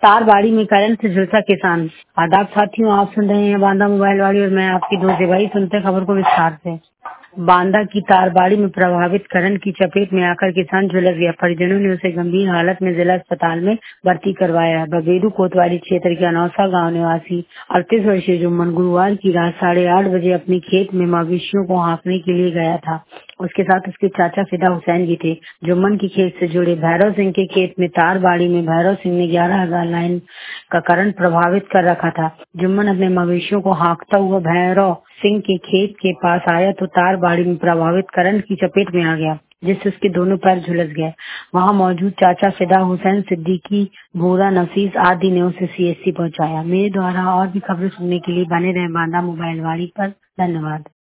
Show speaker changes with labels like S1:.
S1: तारबाड़ी में करंट से झुलसा किसान। आदाब साथियों, आप सुन रहे हैं बांदा मोबाइल वाली और मैं आपकी दोस्त भाई। सुनते खबर को विस्तार से। बांदा की तारबाड़ी में प्रभावित करंट की चपेट में आकर किसान झुलस गया। परिजनों ने उसे गंभीर हालत में जिला अस्पताल में भर्ती करवाया है। बबेरू कोतवाली क्षेत्र के अनौसा गांव निवासी 38 वर्षीय जुम्मन गुरुवार की रात 8:30 बजे अपने खेत में मवेशियों को हाँकने के लिए गया था। उसके साथ उसके चाचा फिदा हुसैन भी थे। जुम्मन की खेत से जुड़े भैरव सिंह के खेत में तारबाड़ी में भैरव सिंह ने 11,000 लाइन का करंट प्रभावित कर रखा था। जुम्मन अपने मवेशियों को हाँकता हुआ भैरव सिंह के खेत के पास आया तो तारबाड़ी में प्रभावित करंट की चपेट में आ गया, जिससे उसके दोनों पैर झुलस गए। वहां मौजूद चाचा फिदा हुसैन, सिद्दीकी, भूरा, नफीस आदि ने उसे सीएचसी पहुंचाया। मेरे द्वारा और भी खबरें सुनने के लिए बने रहे बांदा मोबाइल वाली पर। धन्यवाद।